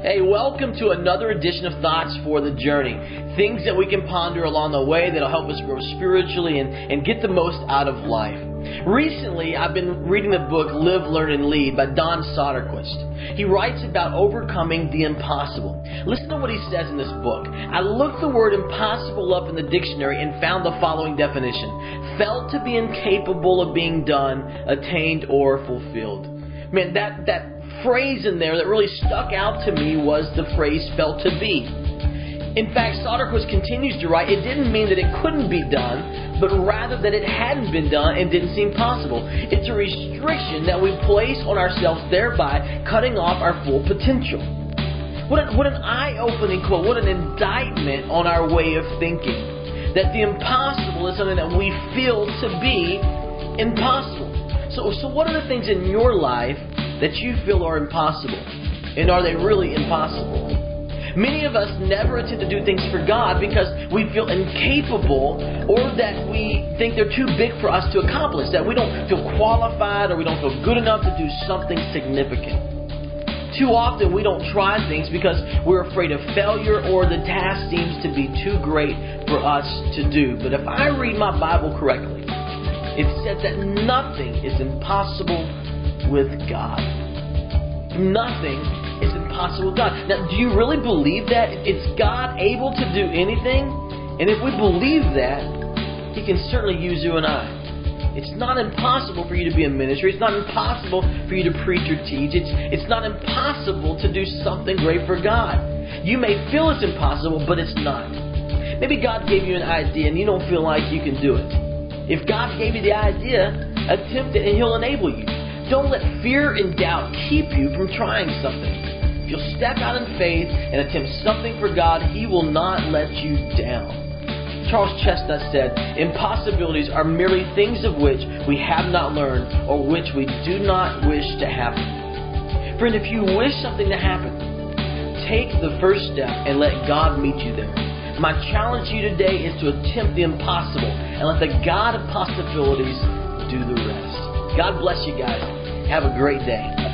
Hey, welcome to another edition of Thoughts for the Journey. Things that we can ponder along the way that'll help us grow spiritually and get the most out of life. Recently, I've been reading the book Live, Learn, and Lead by Don Soderquist. He writes about overcoming the impossible. Listen to what he says in this book. I looked the word impossible up in the dictionary and found the following definition. Felt to be incapable of being done, attained, or fulfilled. Man, that phrase in there that really stuck out to me was the phrase felt to be. In fact, Soderquist continues to write, it didn't mean that it couldn't be done, but rather that it hadn't been done and didn't seem possible. It's a restriction that we place on ourselves, thereby cutting off our full potential. What an eye-opening quote, what an indictment on our way of thinking. That the impossible is something that we feel to be impossible. So what are the things in your life that you feel are impossible? And are they really impossible? Many of us never attempt to do things for God because we feel incapable, or that we think they're too big for us to accomplish, that we don't feel qualified or we don't feel good enough to do something significant. Too often we don't try things because we're afraid of failure or the task seems to be too great for us to do. But if I read my Bible correctly, it says that nothing is impossible with God. Nothing is impossible with God. Now, do you really believe that? Is God able to do anything? And if we believe that, He can certainly use you and I. It's not impossible for you to be in ministry. It's not impossible for you to preach or teach. It's not impossible to do something great for God. You may feel it's impossible, but it's not. Maybe God gave you an idea and you don't feel like you can do it. If God gave you the idea, attempt it and He'll enable you. Don't let fear and doubt keep you from trying something. If you'll step out in faith and attempt something for God, He will not let you down. Charles Chestnut said, impossibilities are merely things of which we have not learned or which we do not wish to happen. Friend, if you wish something to happen, take the first step and let God meet you there. My challenge to you today is to attempt the impossible and let the God of possibilities do the rest. God bless you guys. Have a great day.